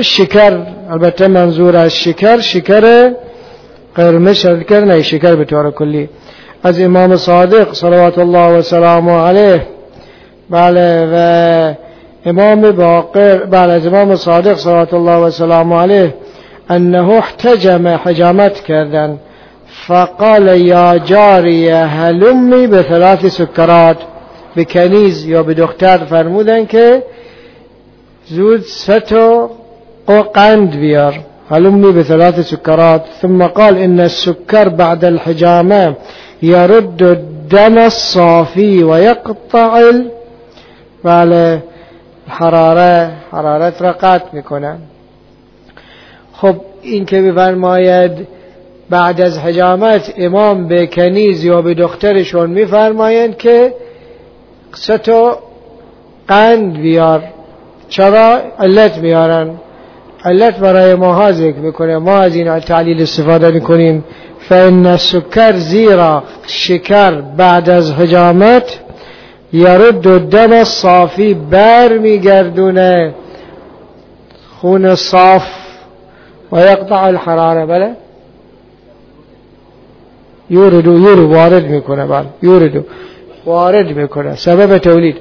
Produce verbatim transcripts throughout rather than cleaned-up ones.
شکر، البته منظور از شکر شکر قرمز شکر نه، شکر به طور کلی. از امام صادق صلوات الله و سلامه علیه، بله، و امام باقر، بله، از امام صادق صلوات الله و سلامه علیه انه احتجم، حجامت کردن، فقال یا جاریه هلمی به ثلاث سکرات، به کنیز یا به دختر فرمودن که زود ستو قند بیار، هلمی به ثلاث سکرات. ثم قال ان السكر بعد الحجامه يرد الدم الصافي ويقطع بله حراره، حرارت را قطع میکنه. خب این که بفرماید بعد از حجامت امام به کنیز یا به دخترشون میفرمایند که ستو قند بیار، چرا؟ علت میارن، علت برای ما ذکر میکنه، ما از این تعلیل استفاده میکنیم. فإن السكر زیرا شکر بعد از حجامت یرد الدم الصافی، بر میگردونه خون صاف، و یقطع الحراره، بله یوردو یورو وارد میکنه، بله یوردو وارد میکنه، سبب تولید.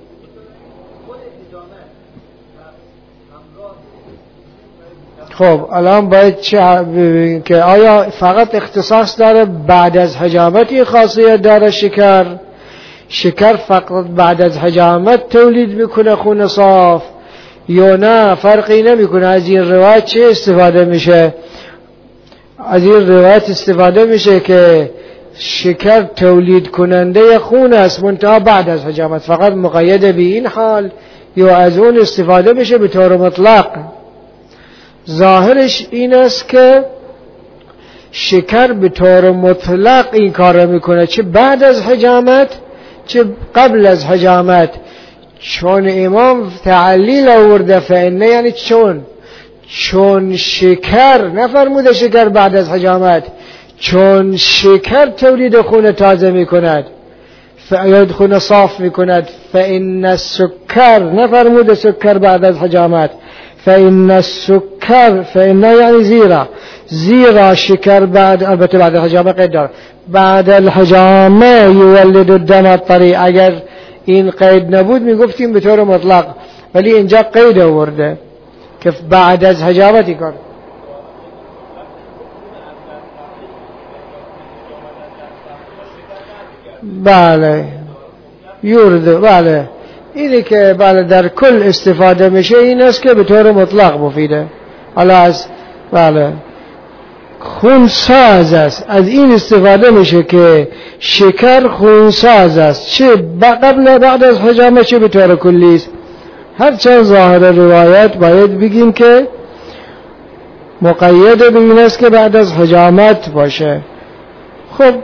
خب الان باید چه که آیا فقط اختصاص داره بعد از حجامت خاصیت داره شکر؟ شکر فقط بعد از حجامت تولید میکنه خون صاف یا نه؟ فرقی نمیکنه. از این روایت چه استفاده میشه؟ از این روایت استفاده میشه که شکر تولید کننده خون است، منتها بعد از حجامت، فقط مقید به این حال، یا از اون استفاده میشه به طور مطلق؟ ظاهرش این است که شکر به طور مطلق این کار را میکنه، چه بعد از حجامت چه قبل از حجامت. چون امام تعلیل آورده فإنه، یعنی چون چون شکر نفرموده شکر بعد از حجامت، چون شکر تولید خون تازه میکند، فعید خون صاف میکند. فإن السكر نفرموده سکر بعد از حجامت، فإن السكر، فإن یعنی زیرا، زیرا شکر بعد، البته بعد الحجامه قید دار، بعد الحجامه یولد الدم الطری. اگر این قید نبود میگفتیم به طور مطلق، ولی اینجا قید آورده که بعد از حجامتی کار. بله یورد، بله اینی که بله در کل استفاده میشه این است که به طور مطلق مفیده. حالا از بله خونساز است، از این استفاده میشه که شکر خونساز است، چه قبل بعد از حجامه چه به طور کلی است. هرچند ظاهر روایت باید بگیم که مقید به این است که بعد از حجامت باشه. خب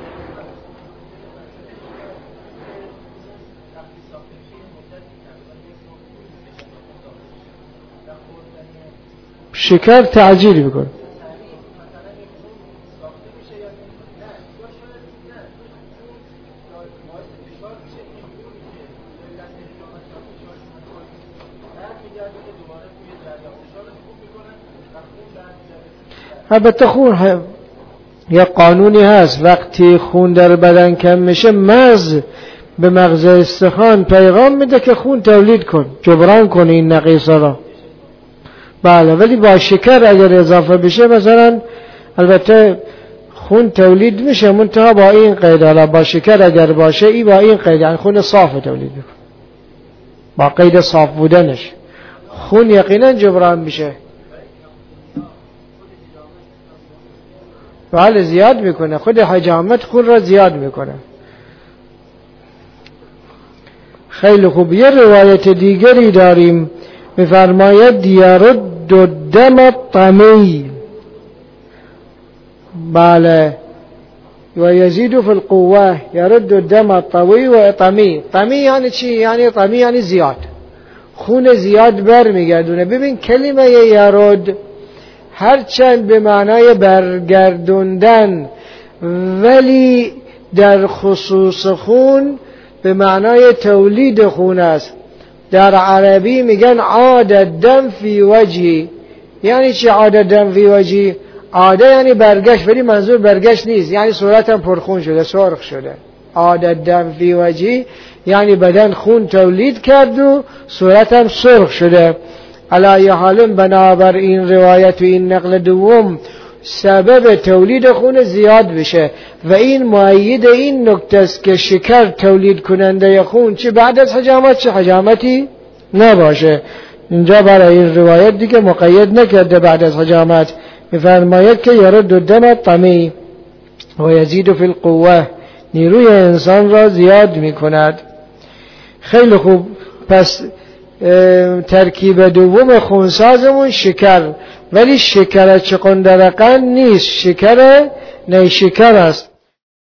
شکر تعجیل میکنه. البته خون یا قانونی هست، وقتی خون در بدن کم میشه مغز به مغز استخوان پیغام میده که خون تولید کن، جبران کن این نقیصه را. بله ولی با شکر اگر اضافه بشه مثلا، البته خون تولید میشه منتها با این قید، حالا با شکر اگر باشه ای با این قید، یعنی خون صاف تولید میکنه، با قید صاف بودنش خون یقینا جبران میشه. بله زیاد میکنه، خود حجامت خون را زیاد میکنه. خیلی خوب. یه روایت دیگری داریم میفرماید یرد الدم الطمی، بله، و یزید فی القوه، یرد الدم الطوی و طمی. طمی یعنی چی؟ یعنی طمی یعنی زیاد، خون زیاد بر میگردونه. ببین کلمه یرد هرچند به معنای برگردوندن، ولی در خصوص خون به معنای تولید خون است. در عربی میگن عاد الدم فی وجهی، یعنی چی عادت دم فی وجهی؟ عاده یعنی برگشت، ولی منظور برگشت نیست، یعنی صورتم پرخون شده، سرخ شده. عادت دم فی وجهی یعنی بدن خون تولید کرد و صورتم سرخ شده. علی حال بنابر این روایت و این نقل دوم سبب تولید خون زیاد بشه و این مؤید این نکته است که شکر تولید کننده خون چه بعد از حجامت چه حجامتی نباشه. اینجا برای این روایت دیگه مقید نکرده بعد از حجامت، میفرماید که یرد الدم الطمی و یزید فی القوه، نیروی انسان را زیاد میکند. خیلی خوب، پس ترکیب دوم خونسازمون شکر، ولی شکر چقندرقند نیست، شکر نیشکر است.